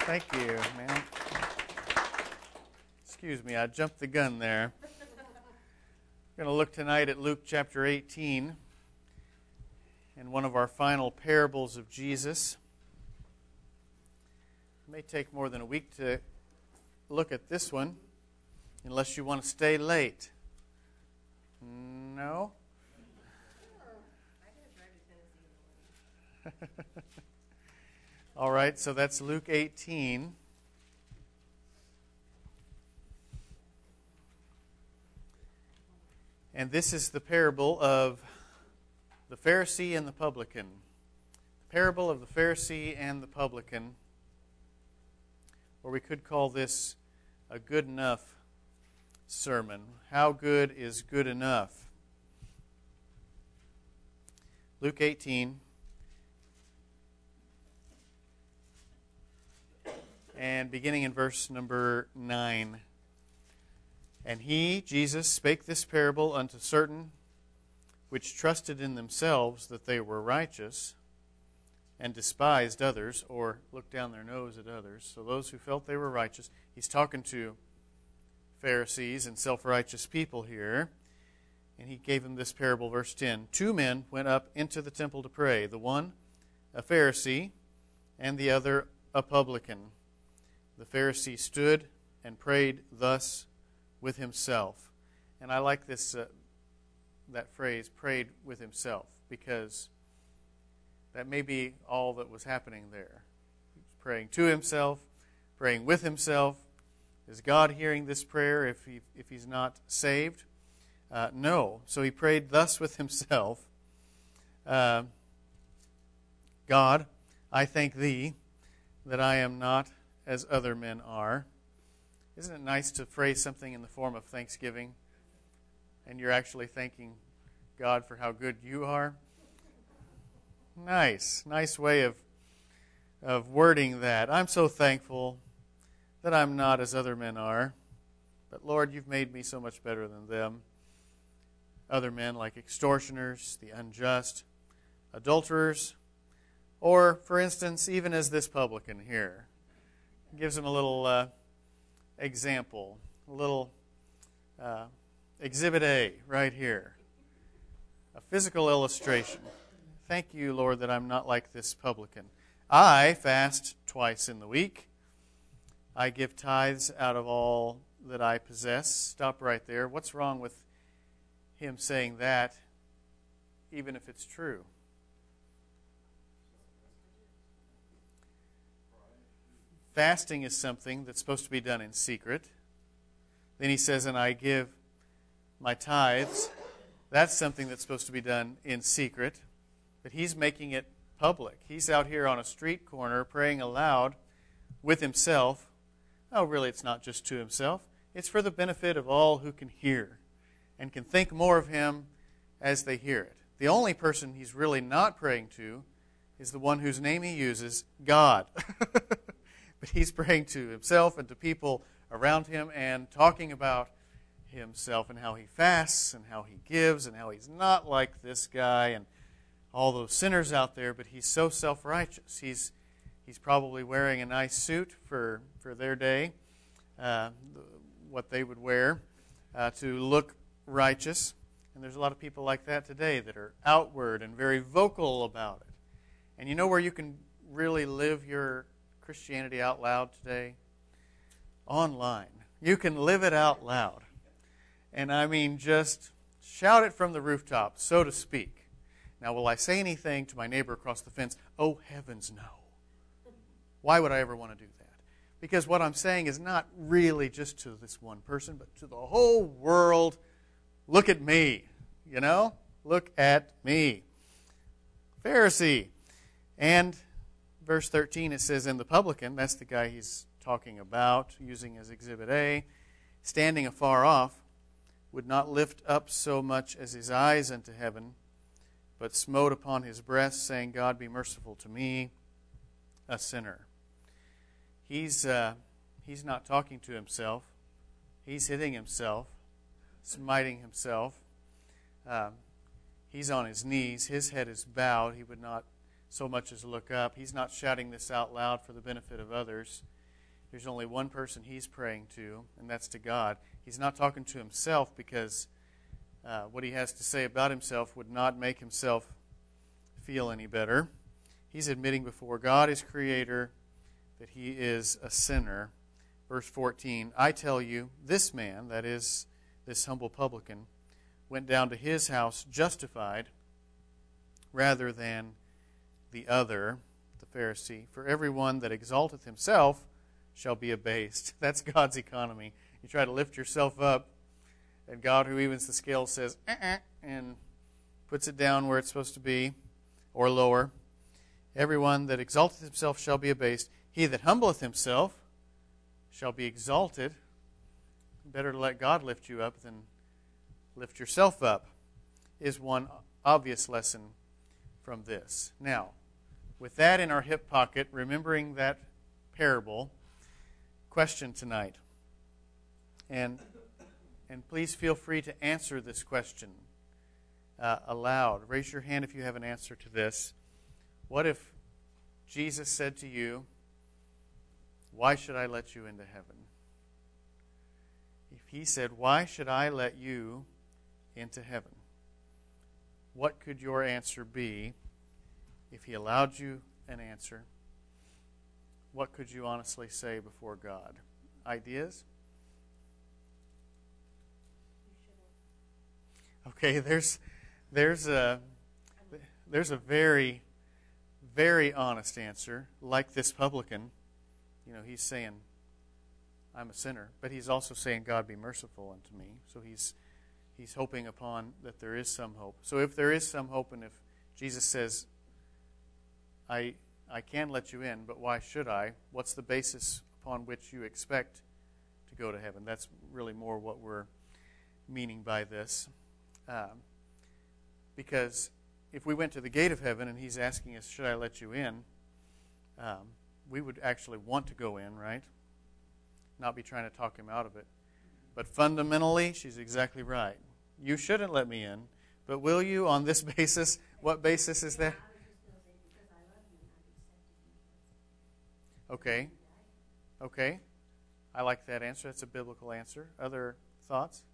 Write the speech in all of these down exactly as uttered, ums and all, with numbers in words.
Thank you, man. Excuse me, I jumped the gun there. We're going to look tonight at Luke chapter eighteen and one of our final parables of Jesus. It may take more than a week to look at this one, unless you want to stay late. No? All right, so that's Luke eighteen. And this is the parable of the Pharisee and the publican. The parable of the Pharisee and the publican, or we could call this a good enough sermon. How good is good enough? Luke eighteen. And beginning in verse number nine. And he, Jesus, spake this parable unto certain which trusted in themselves that they were righteous, and despised others, or looked down their nose at others. So those who felt they were righteous. He's talking to Pharisees and self-righteous people here. And he gave them this parable, verse ten. Two men went up into the temple to pray, the one a Pharisee, and the other a publican. The Pharisee stood and prayed thus with himself. And I like this uh, that phrase, prayed with himself, because that may be all that was happening there. He was praying to himself, praying with himself. Is God hearing this prayer if he if he's not saved? Uh, no. So he prayed thus with himself. Uh, God, I thank thee that I am not as other men are. Isn't it nice to phrase something in the form of thanksgiving, and you're actually thanking God for how good you are? Nice. Nice way of, of wording that. I'm so thankful that I'm not as other men are. But Lord, you've made me so much better than them. Other men like extortioners, the unjust, adulterers, or, for instance, even as this publican here. Gives him a little uh, example, a little uh, exhibit A right here. A physical illustration. Thank you, Lord, that I'm not like this publican. I fast twice in the week. I give tithes out of all that I possess. Stop right there. What's wrong with him saying that, even if it's true? Fasting is something that's supposed to be done in secret. Then he says, and I give my tithes. That's something that's supposed to be done in secret. But he's making it public. He's out here on a street corner praying aloud with himself. Oh, really, it's not just to himself. It's for the benefit of all who can hear and can think more of him as they hear it. The only person he's really not praying to is the one whose name he uses, God. But he's praying to himself and to people around him and talking about himself and how he fasts and how he gives and how he's not like this guy and all those sinners out there, but he's so self-righteous. He's he's probably wearing a nice suit for, for their day, uh, what they would wear uh, to look righteous. And there's a lot of people like that today that are outward and very vocal about it. And you know where you can really live your Christianity out loud today? Online. You can live it out loud. And I mean, just shout it from the rooftop, so to speak. Now, will I say anything to my neighbor across the fence? Oh, heavens, no. Why would I ever want to do that? Because what I'm saying is not really just to this one person, but to the whole world. Look at me, you know? Look at me. Pharisee. And verse thirteen, it says, and the publican, that's the guy he's talking about, using as Exhibit A, standing afar off, would not lift up so much as his eyes unto heaven, but smote upon his breast, saying, God, be merciful to me, a sinner. He's, uh, he's not talking to himself. He's hitting himself, smiting himself. Uh, he's on his knees. His head is bowed. He would not so much as look up. He's not shouting this out loud for the benefit of others. There's only one person he's praying to, and that's to God. He's not talking to himself because uh, what he has to say about himself would not make himself feel any better. He's admitting before God, his creator, that he is a sinner. Verse fourteen, I tell you, this man, that is, this humble publican, went down to his house justified rather than the other, the Pharisee. For everyone that exalteth himself shall be abased. That's God's economy. You try to lift yourself up, and God, who evens the scale, says, eh-eh, and puts it down where it's supposed to be, or lower. Everyone that exalteth himself shall be abased. He that humbleth himself shall be exalted. Better to let God lift you up than lift yourself up, is one obvious lesson from this. Now, with that in our hip pocket, remembering that parable, question tonight. And and please feel free to answer this question uh, aloud. Raise your hand if you have an answer to this. What if Jesus said to you, why should I let you into heaven? If he said, why should I let you into heaven? What could your answer be if he allowed you an answer? What could you honestly say before God? Ideas? Okay, there's there's a there's a very very honest answer, like this publican. You know, he's saying, I'm a sinner, but he's also saying, God, be merciful unto me. So he's he's hoping upon that there is some hope. So if there is some hope, and if Jesus says, I I can let you in, but why should I? What's the basis upon which you expect to go to heaven? That's really more what we're meaning by this. Um, because if we went to the gate of heaven and he's asking us, should I let you in? Um, we would actually want to go in, right? Not be trying to talk him out of it. But fundamentally, she's exactly right. You shouldn't let me in, but will you on this basis? What basis is that? Okay. Okay. I like that answer. That's a biblical answer. Other thoughts?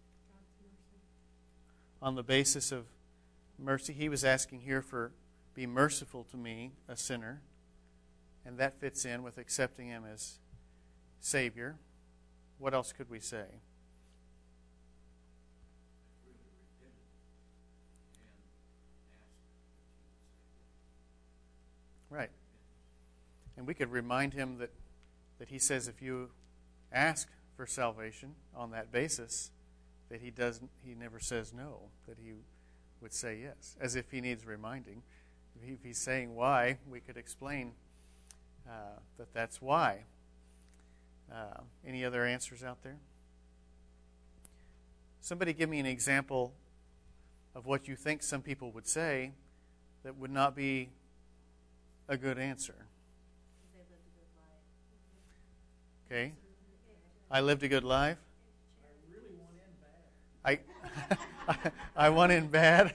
On the basis of mercy, he was asking here for, be merciful to me, a sinner. And that fits in with accepting him as Savior. What else could we say? Right. And we could remind him that, that he says if you ask for salvation on that basis, that he doesn't he never says no, that he would say yes, as if he needs reminding. If he's saying why, we could explain uh, that that's why. Uh, any other answers out there? Somebody give me an example of what you think some people would say that would not be a good answer. Okay. I lived a good life. I I went in bad.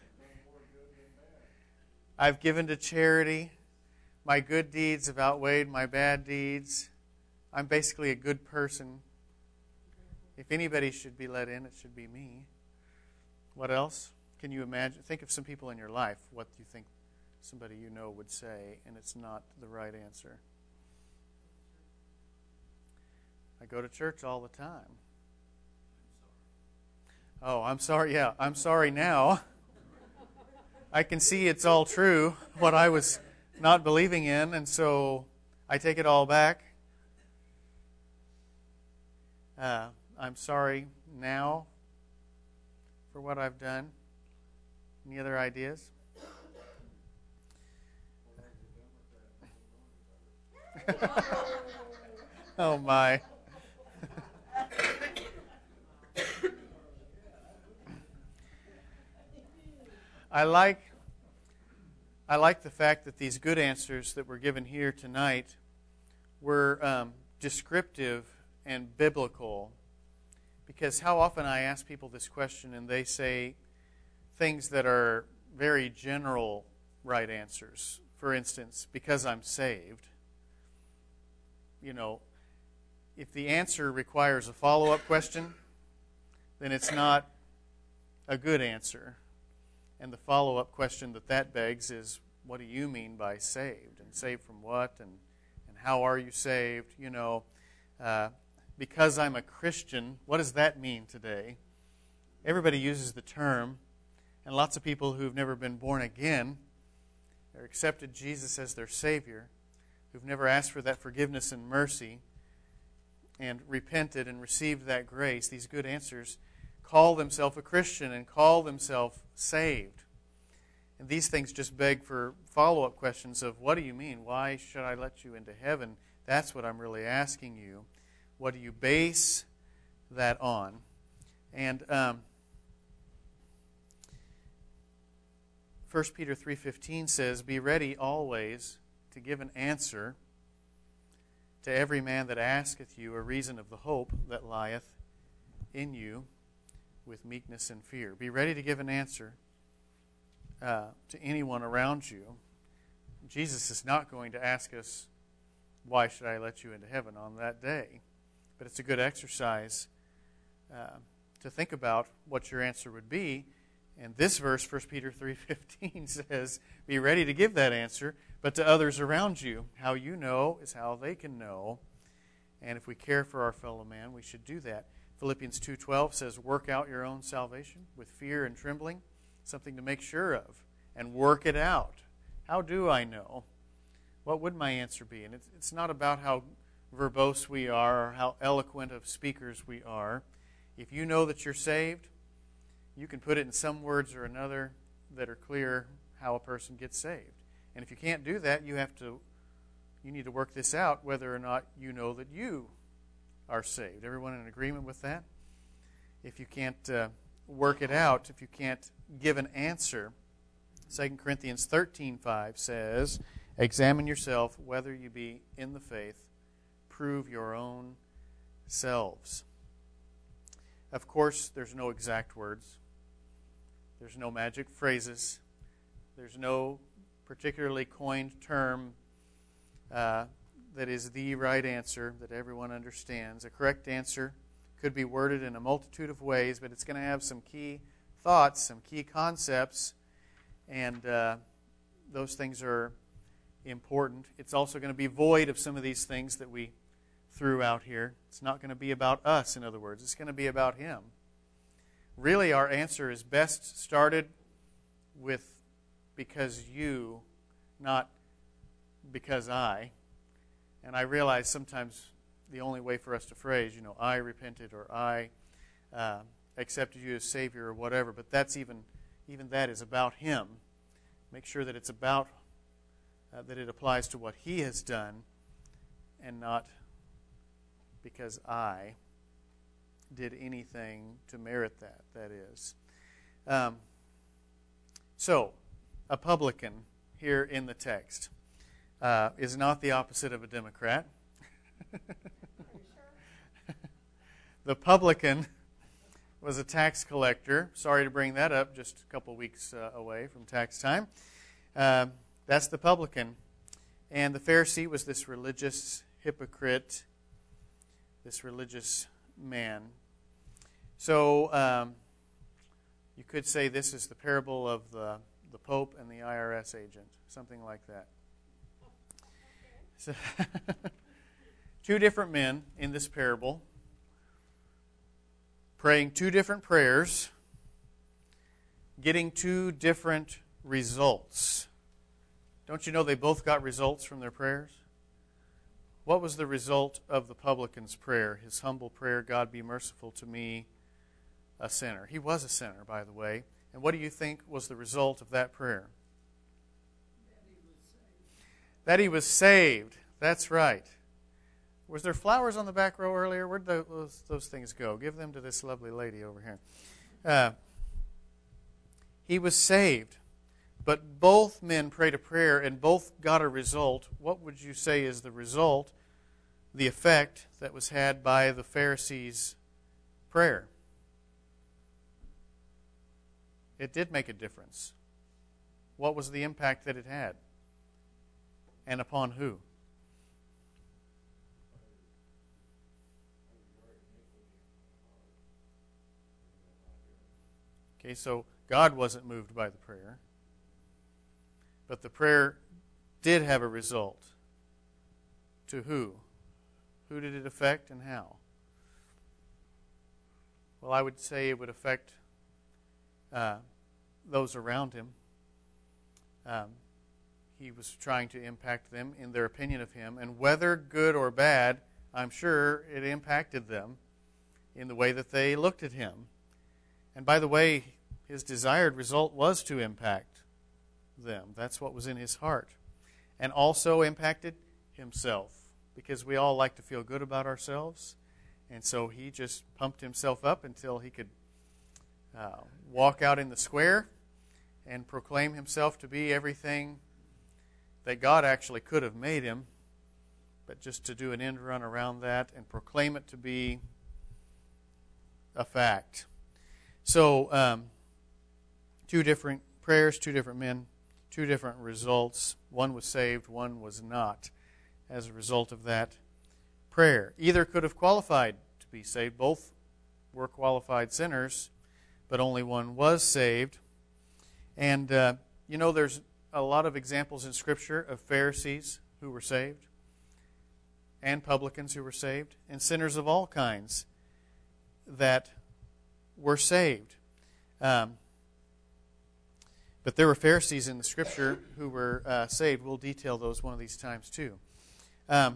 I've given to charity. My good deeds have outweighed my bad deeds. I'm basically a good person. If anybody should be let in, it should be me. What else? Can you imagine? Think of some people in your life. What do you think somebody you know would say, and it's not the right answer? I go to church all the time. Oh, I'm sorry. Yeah, I'm sorry now. I can see it's all true, what I was not believing in, and so I take it all back. Uh, I'm sorry now for what I've done. Any other ideas? Oh, my. I like I like the fact that these good answers that were given here tonight were um, descriptive and biblical. Because how often I ask people this question and they say things that are very general right answers. for instance, because I'm saved, you know, if the answer requires a follow-up question, then it's not a good answer. And the follow-up question that that begs is, what do you mean by saved? And saved from what? And, and how are you saved? You know, uh, because I'm a Christian, what does that mean today? Everybody uses the term, and lots of people who've never been born again or accepted Jesus as their Savior, who've never asked for that forgiveness and mercy and repented and received that grace, these good answers, call themselves a Christian and call themselves saved. And these things just beg for follow-up questions of, what do you mean? Why should I let you into heaven? That's what I'm really asking you. What do you base that on? And um, First Peter three fifteen says, be ready always to give an answer to every man that asketh you a reason of the hope that lieth in you with meekness and fear. Be ready to give an answer uh, to anyone around you. Jesus is not going to ask us, why should I let you into heaven on that day? But it's a good exercise uh, to think about what your answer would be. And this verse, First Peter three fifteen, says, be ready to give that answer, but to others around you. How you know is how they can know. And if we care for our fellow man, we should do that. Philippians two twelve says, work out your own salvation with fear and trembling, something to make sure of, and work it out. How do I know? What would my answer be? And it's, it's not about how verbose we are or how eloquent of speakers we are. If you know that you're saved, you can put it in some words or another that are clear how a person gets saved. And if you can't do that, you have to, you need to work this out whether or not you know that you are saved. Everyone in agreement with that? If you can't uh, work it out, if you can't give an answer, Second Corinthians thirteen five says, examine yourself whether you be in the faith, prove your own selves. Of course, there's no exact words. There's no magic phrases. There's no particularly coined term uh, that is the right answer that everyone understands. A correct answer could be worded in a multitude of ways, but it's going to have some key thoughts, some key concepts, and uh, those things are important. It's also going to be void of some of these things that we threw out here. It's not going to be about us, in other words. It's going to be about Him. Really, our answer is best started with because you, not because I. And I realize sometimes the only way for us to phrase, you know, I repented or I uh, accepted you as Savior or whatever, but that's even, even that is about Him. Make sure that it's about, uh, that it applies to what He has done and not because I did anything to merit that, that is. Um, so, a publican here in the text uh, is not the opposite of a Democrat. The publican was a tax collector. Sorry to bring that up, just a couple weeks uh, away from tax time. Uh, that's the publican. And the Pharisee was this religious hypocrite, this religious man. So um, you could say this is the parable of the, the Pope and the I R S agent, something like that. So two different men in this parable praying two different prayers, getting two different results. Don't you know they both got results from their prayers? What was the result of the publican's prayer, his humble prayer, God be merciful to me, a sinner? He was a sinner, by the way. And what do you think was the result of that prayer? That he was saved. That's right. Was there flowers on the back row earlier? Where'd those, those things go? Give them to this lovely lady over here. Uh, he was saved. But both men prayed a prayer and both got a result. What would you say is the result, the effect that was had by the Pharisees' prayer? It did make a difference. What was the impact that it had? And upon who? Okay, so God wasn't moved by the prayer. But the prayer did have a result. To who? Who did it affect and how? Well, I would say it would affect uh, those around him. Um, he was trying to impact them in their opinion of him. And whether good or bad, I'm sure it impacted them in the way that they looked at him. And by the way, his desired result was to impact them. That's what was in his heart. And also impacted himself, because we all like to feel good about ourselves. And so he just pumped himself up until he could uh, walk out in the square and proclaim himself to be everything that God actually could have made him, but just to do an end run around that and proclaim it to be a fact. So, um, two different prayers, two different men, two different results. One was saved, one was not, as a result of that prayer. Either could have qualified to be saved. Both were qualified sinners, but only one was saved. And, uh, you know, there's a lot of examples in Scripture of Pharisees who were saved, and publicans who were saved, and sinners of all kinds that were saved. Um, but there were Pharisees in the Scripture who were uh, saved. We'll detail those one of these times too. Um,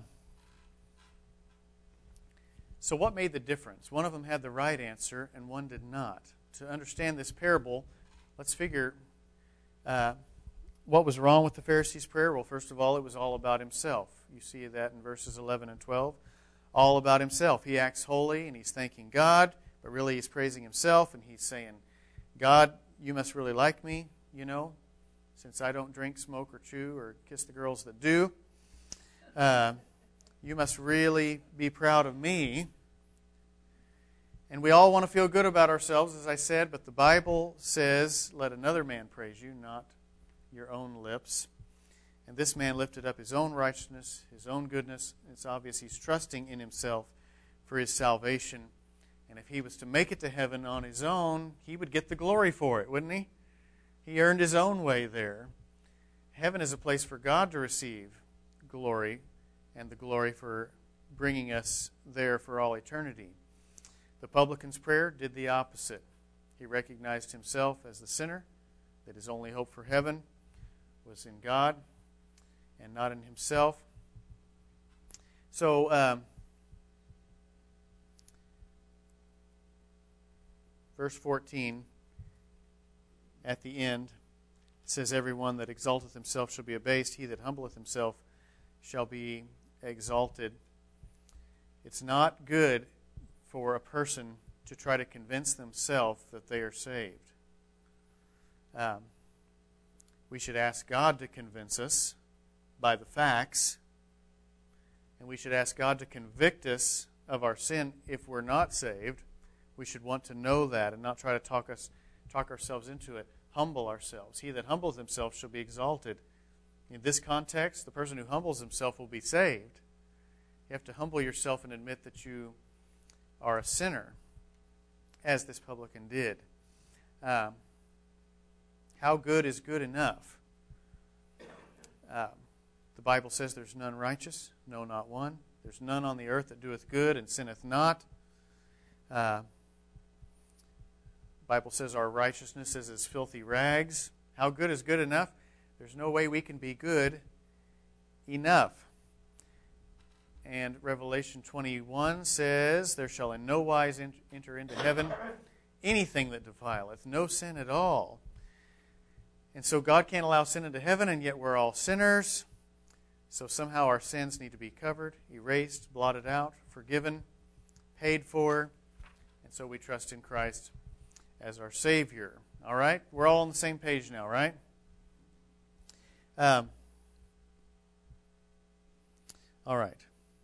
so what made the difference? One of them had the right answer and one did not. To understand this parable, let's figure uh, what was wrong with the Pharisee's prayer. Well, first of all, it was all about himself. You see that in verses eleven and twelve. All about himself. He acts holy and he's thanking God, but really he's praising himself and he's saying, God, you must really like me, you know, since I don't drink, smoke, or chew, or kiss the girls that do. Uh, you must really be proud of me. And we all want to feel good about ourselves, as I said, but the Bible says, let another man praise you, not your own lips. And this man lifted up his own righteousness, his own goodness. It's obvious he's trusting in himself for his salvation. And if he was to make it to heaven on his own, he would get the glory for it, wouldn't he? He earned his own way there. Heaven is a place for God to receive glory, and the glory for bringing us there for all eternity. The publican's prayer did the opposite. He recognized himself as the sinner, that his only hope for heaven was in God and not in himself. So, um, verse fourteen, at the end, it says, everyone that exalteth himself shall be abased, he that humbleth himself shall be exalted. It's not good for a person to try to convince themselves that they are saved. Um, we should ask God to convince us by the facts, and we should ask God to convict us of our sin if we're not saved. We should want to know that and not try to talk us talk ourselves into it. Humble ourselves. He that humbles himself shall be exalted. In this context, the person who humbles himself will be saved. You have to humble yourself and admit that you are a sinner, as this publican did. Um, how good is good enough? Um, the Bible says there's none righteous, no, not one. There's none on the earth that doeth good and sinneth not. Uh, the Bible says our righteousness is as filthy rags. How good is good enough? There's no way we can be good enough. And Revelation twenty-one says, there shall in no wise enter into heaven anything that defileth, no sin at all. And so God can't allow sin into heaven, and yet we're all sinners. So somehow our sins need to be covered, erased, blotted out, forgiven, paid for. And so we trust in Christ as our Savior. All right? We're all on the same page now, right? Um, all right.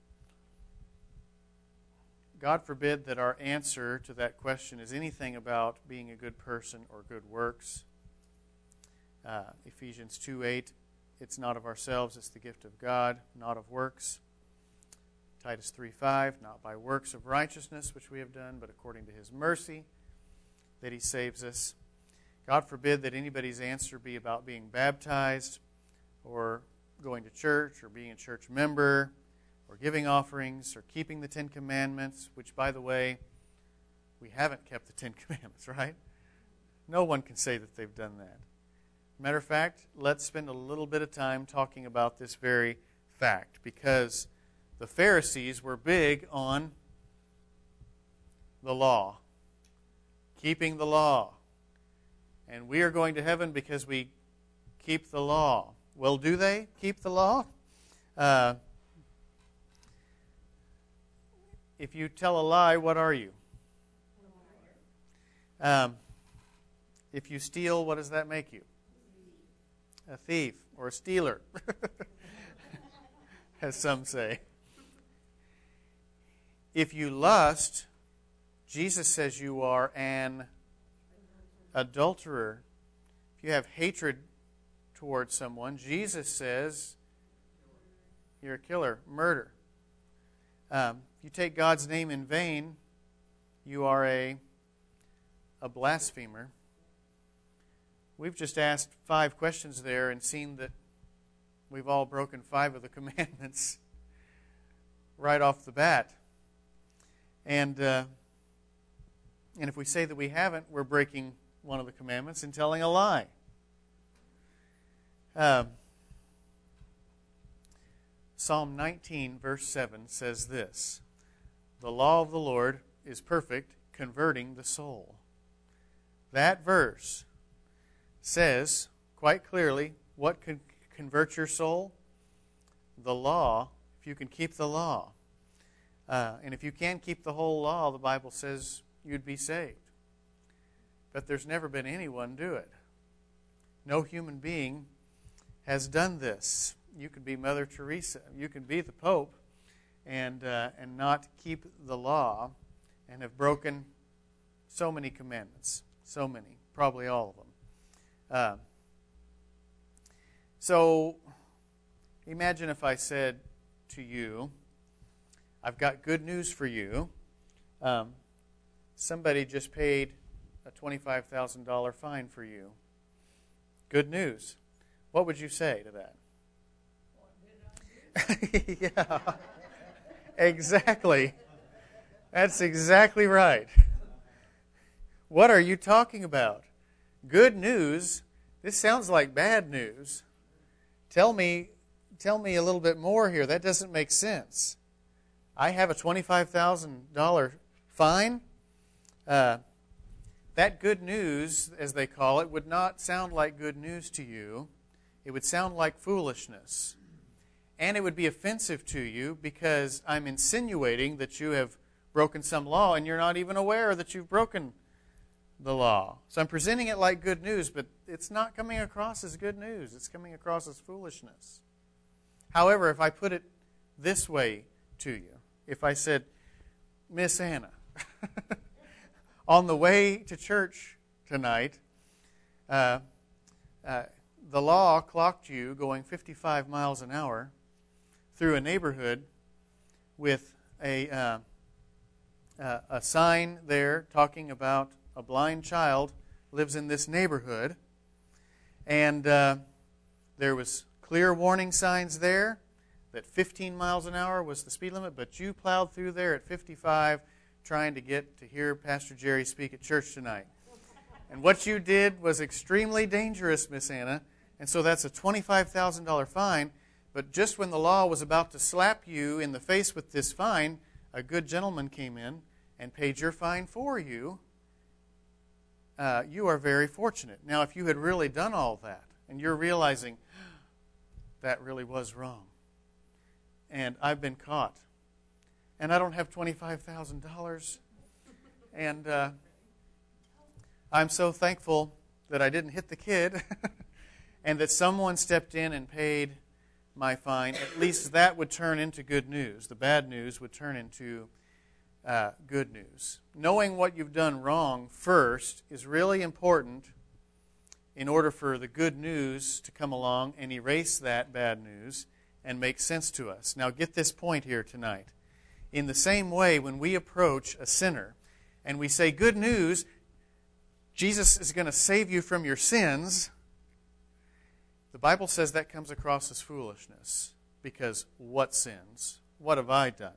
God forbid that our answer to that question is anything about being a good person or good works. Uh, Ephesians two eight it's not of ourselves, it's the gift of God, not of works. Titus three five, not by works of righteousness which we have done, but according to his mercy that he saves us. God forbid that anybody's answer be about being baptized or going to church or being a church member or giving offerings or keeping the Ten Commandments, which, by the way, we haven't kept the Ten Commandments, right? No one can say that they've done that. Matter of fact, let's spend a little bit of time talking about this very fact, because the Pharisees were big on the law, keeping the law. And we are going to heaven because we keep the law. Well, do they keep the law? Uh, if you tell a lie, what are you? Um, if you steal, what does that make you? A thief or a stealer, as some say. If you lust, Jesus says you are an adulterer. If you have hatred towards someone, Jesus says you're a killer, murder. Um, if you take God's name in vain, you are a, a blasphemer. We've just asked five questions there and seen that we've all broken five of the commandments right off the bat. And uh, and if we say that we haven't, we're breaking one of the commandments and telling a lie. Um, Psalm nineteen, verse seven says this: "The law of the Lord is perfect, converting the soul." That verse says quite clearly what can convert your soul? The law, if you can keep the law. Uh, and if you can keep the whole law, the Bible says you'd be saved. But there's never been anyone do it. No human being has done this. You could be Mother Teresa. You can be the Pope and uh, and not keep the law and have broken so many commandments. So many. Probably all of them. Uh, so, imagine if I said to you, I've got good news for you. Um, somebody just paid a twenty-five thousand dollars fine for you. Good news. What would you say to that? Yeah, exactly. That's exactly right. What are you talking about? Good news? This sounds like bad news. Tell me, tell me a little bit more here. That doesn't make sense. I have a twenty-five thousand dollars fine. Uh, that good news, as they call it, would not sound like good news to you. It would sound like foolishness. And it would be offensive to you because I'm insinuating that you have broken some law and you're not even aware that you've broken the law. So I'm presenting it like good news, but it's not coming across as good news. It's coming across as foolishness. However, if I put it this way to you, if I said, Miss Anna, on the way to church tonight, uh, uh, the law clocked you going fifty-five miles an hour through a neighborhood with a uh, uh, a sign there talking about a blind child lives in this neighborhood, and uh, there was clear warning signs there that fifteen miles an hour was the speed limit, but you plowed through there at fifty-five trying to get to hear Pastor Jerry speak at church tonight. And what you did was extremely dangerous, Miss Anna, and so that's a twenty-five thousand dollars fine. But just when the law was about to slap you in the face with this fine, a good gentleman came in and paid your fine for you. Uh, you are very fortunate. Now, if you had really done all that, and you're realizing, that really was wrong, and I've been caught, and I don't have twenty-five thousand dollars, and uh, I'm so thankful that I didn't hit the kid, and that someone stepped in and paid my fine, at least that would turn into good news. The bad news would turn into uh, good news. Knowing what you've done wrong first is really important in order for the good news to come along and erase that bad news and make sense to us. Now get this point here tonight. In the same way, when we approach a sinner and we say, good news, Jesus is going to save you from your sins, the Bible says that comes across as foolishness. Because what sins? What have I done?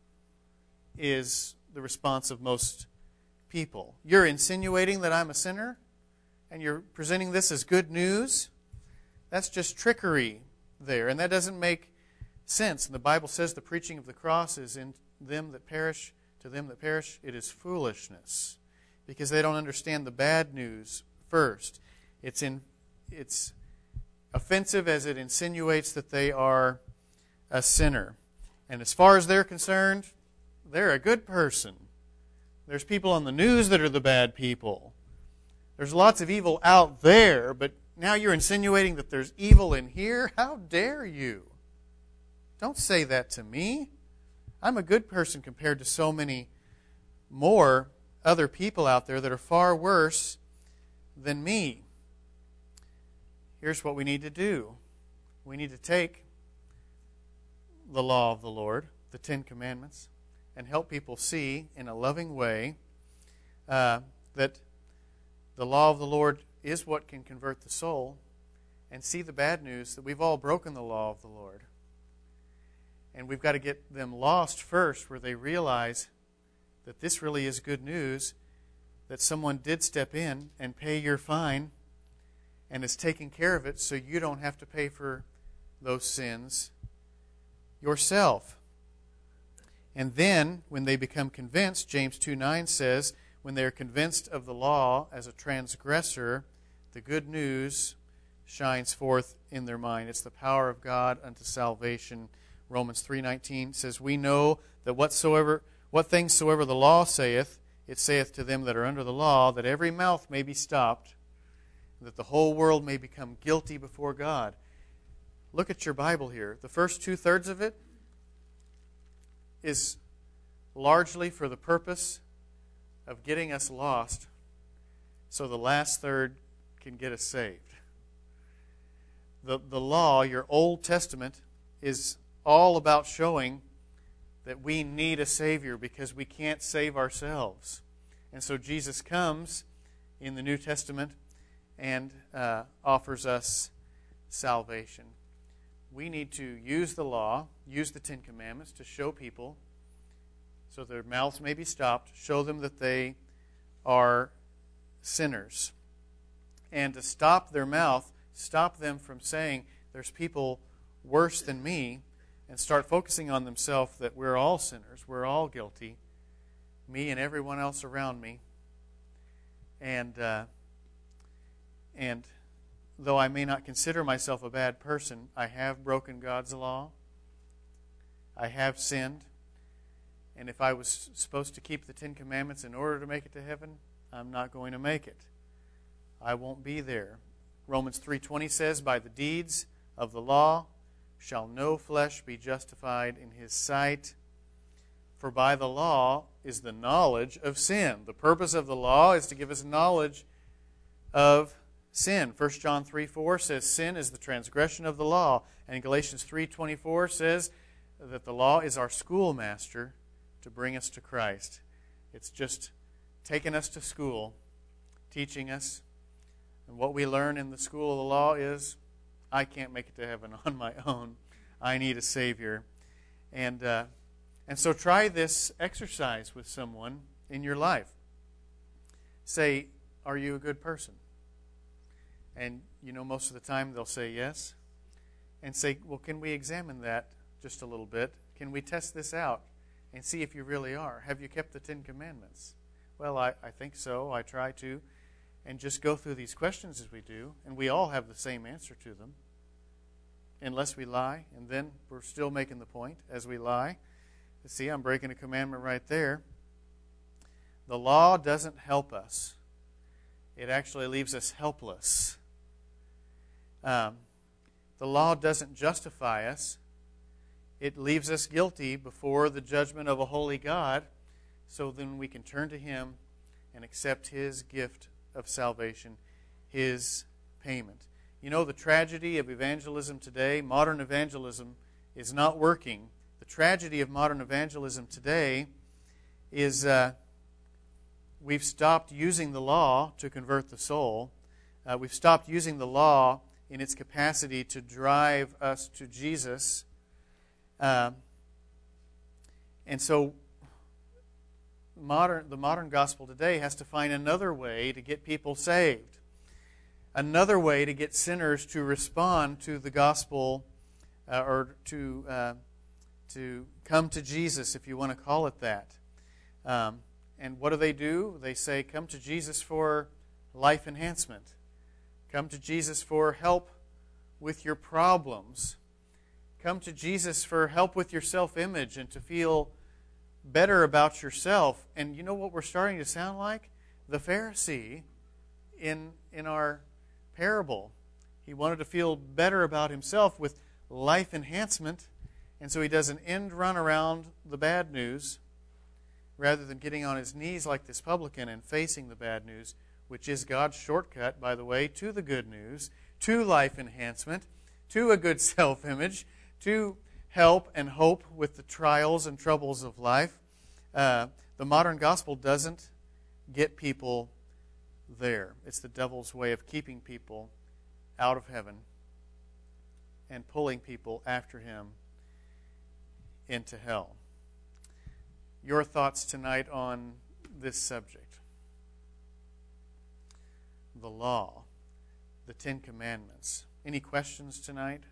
Is the response of most people. You're insinuating that I'm a sinner? And you're presenting this as good news? That's just trickery there. And that doesn't make sense. And the Bible says the preaching of the cross is in them that perish, to them that perish, it is foolishness. Because they don't understand the bad news first. It's in it's offensive as it insinuates that they are a sinner. And as far as they're concerned, they're a good person. There's people on the news that are the bad people. There's lots of evil out there, but now you're insinuating that there's evil in here? How dare you? Don't say that to me. I'm a good person compared to so many more other people out there that are far worse than me. Here's what we need to do. We need to take the law of the Lord, the Ten Commandments, and help people see in a loving way uh, that the law of the Lord is what can convert the soul, and see the bad news that we've all broken the law of the Lord. And we've got to get them lost first, where they realize that this really is good news, that someone did step in and pay your fine and is taking care of it so you don't have to pay for those sins yourself. And then, when they become convinced, James two nine says, when they are convinced of the law as a transgressor, the good news shines forth in their mind. It's the power of God unto salvation. Romans three nineteen says, we know that whatsoever, what things soever the law saith, it saith to them that are under the law, that every mouth may be stopped, and that the whole world may become guilty before God. Look at your Bible here. The first two-thirds of it is largely for the purpose of getting us lost so the last third can get us saved. The, the law, your Old Testament, is all about showing that we need a Savior because we can't save ourselves. And so Jesus comes in the New Testament and uh, offers us salvation. We need to use the law, use the Ten Commandments to show people so their mouths may be stopped, show them that they are sinners. And to stop their mouth, stop them from saying, there's people worse than me, and start focusing on themselves that we're all sinners, we're all guilty, me and everyone else around me. And, uh, and though I may not consider myself a bad person, I have broken God's law. I have sinned. And if I was supposed to keep the Ten Commandments in order to make it to heaven, I'm not going to make it. I won't be there. Romans three twenty says, by the deeds of the law shall no flesh be justified in his sight. For by the law is the knowledge of sin. The purpose of the law is to give us knowledge of sin. First John three four says sin is the transgression of the law. And Galatians three twenty-four says that the law is our schoolmaster to bring us to Christ. It's just taking us to school, teaching us. And what we learn in the school of the law is, I can't make it to heaven on my own. I need a Savior. And, uh, and so try this exercise with someone in your life. Say, are you a good person? And you know, most of the time they'll say yes. And say, well, can we examine that just a little bit? Can we test this out and see if you really are? Have you kept the Ten Commandments? Well, I, I think so. I try to. And just go through these questions as we do. And we all have the same answer to them. Unless we lie. And then we're still making the point as we lie. See, I'm breaking a commandment right there. The law doesn't help us. It actually leaves us helpless. Um, the law doesn't justify us. It leaves us guilty before the judgment of a holy God, so then we can turn to Him and accept His gift of salvation, His payment. You know, the tragedy of evangelism today, modern evangelism is not working. The tragedy of modern evangelism today is uh, we've stopped using the law to convert the soul. Uh, we've stopped using the law in its capacity to drive us to Jesus. Uh, and so modern, the modern gospel today has to find another way to get people saved. Another way to get sinners to respond to the gospel uh, or to, uh, to come to Jesus, if you want to call it that. Um, and what do they do? They say, come to Jesus for life enhancement. Come to Jesus for help with your problems. Come to Jesus for help with your self-image and to feel better about yourself. And you know what we're starting to sound like? The Pharisee in, in our parable. He wanted to feel better about himself with life enhancement, and so he does an end run around the bad news rather than getting on his knees like this publican and facing the bad news, which is God's shortcut, by the way, to the good news, to life enhancement, to a good self-image, to help and hope with the trials and troubles of life. Uh, the modern gospel doesn't get people there. It's the devil's way of keeping people out of heaven and pulling people after him into hell. Your thoughts tonight on this subject? The law, the Ten Commandments. Any questions tonight?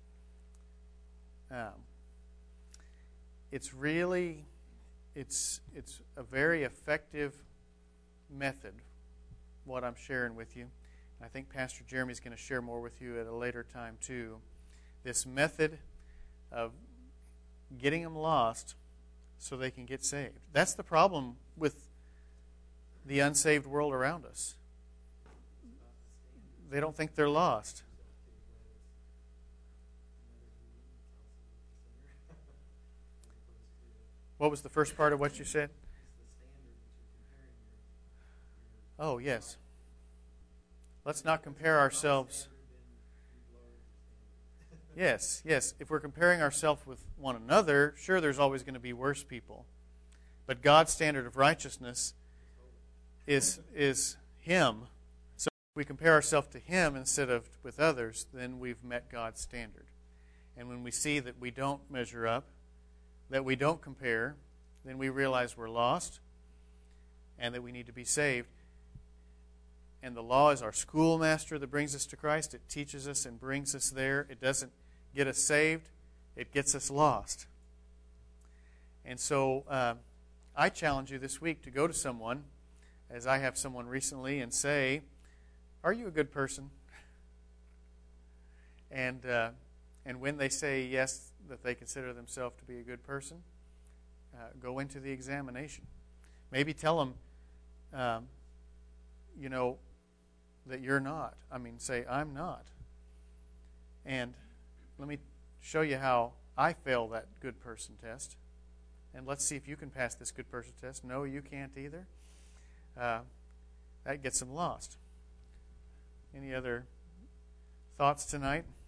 Um, it's really, it's it's a very effective method, what I'm sharing with you. I think Pastor Jeremy's going to share more with you at a later time too. This method of getting them lost so they can get saved. That's the problem with the unsaved world around us. They don't think they're lost. What was the first part of what you said? Oh, yes. Let's not compare ourselves. Yes, yes. If we're comparing ourselves with one another, sure, there's always going to be worse people. But God's standard of righteousness is, is Him. So if we compare ourselves to Him instead of with others, then we've met God's standard. And when we see that we don't measure up, that we don't compare, then we realize we're lost and that we need to be saved. And the law is our schoolmaster that brings us to Christ. It teaches us and brings us there. It doesn't get us saved. It gets us lost. And so uh, I challenge you this week to go to someone, as I have someone recently, and say, are you a good person? And, uh, and when they say yes, that they consider themselves to be a good person, uh, go into the examination. Maybe tell them, um, you know, that you're not. I mean, say, I'm not. And let me show you how I fail that good person test. And let's see if you can pass this good person test. No, you can't either. Uh, that gets them lost. Any other thoughts tonight?